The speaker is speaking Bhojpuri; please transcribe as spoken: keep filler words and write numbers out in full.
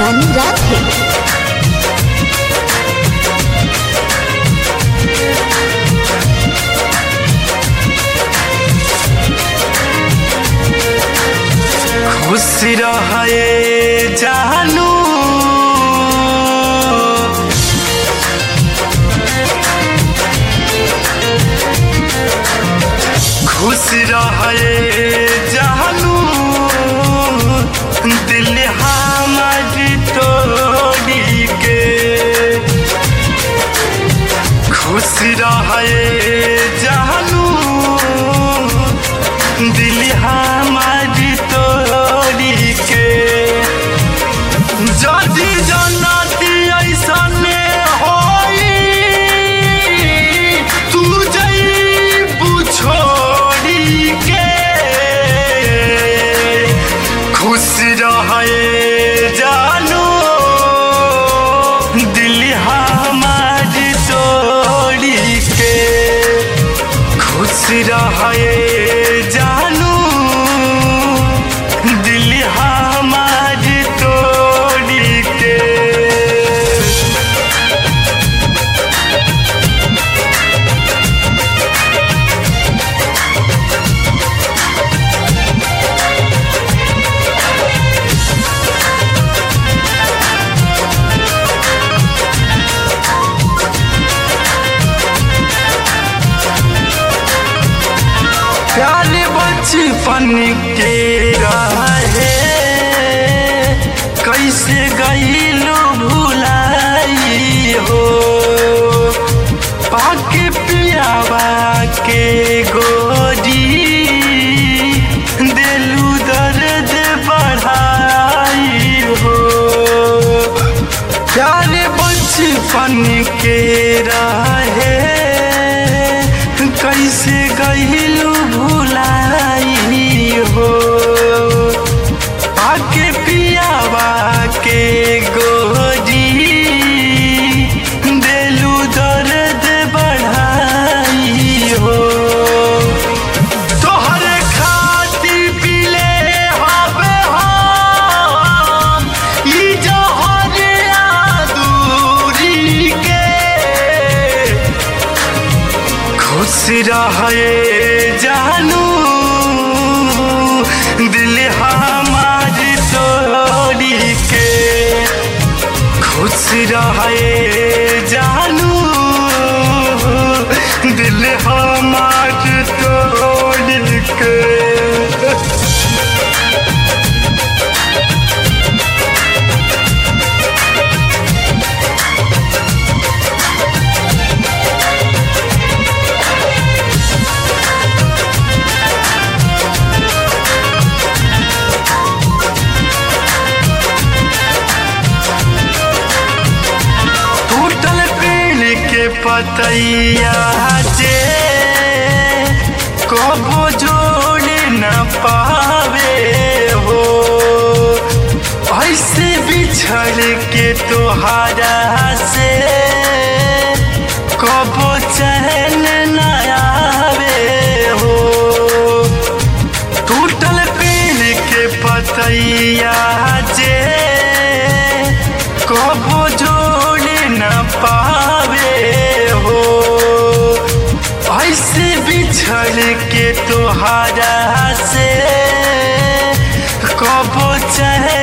रानी राधे। खुश रहे जानू खुश रहे जानू दिल हमार तोड़ी के खुश रहे जानू दिल हमार तोड़ी के जदी जन्नती ऐसने होई तू जईबू छोड़ी के खुश रहे जानू दिल हमार तोड़ी के खुश रहे जानू दिल हमार तोड़ी के प्यार बचपन के रहे कैसे गईलो भुलाई हो पाके पियावा के गोरी दिलू दर्द बढ़ाई हो प्यार बचपन के रहे कैसे गईलू भुलाई हो आके पियावा के गोरी दिलू दर्द बढ़ाई हो तोहरे खातिर पीले हवे हम ई जहरिया दूरी के खुश रहे जानू दिल हमार तोड़ी के खुश रहे जानू दिल हमार तोड़ी के पतैया जे कबो जोड़ न पावे हो ऐसे बिछड़ के तोहारा से कबो चैन न आवे हो टूटल पेड़ के पतैया जे कबो जोड़ न पावे ऐसे बिछड़ के तोहारा से कबो चैन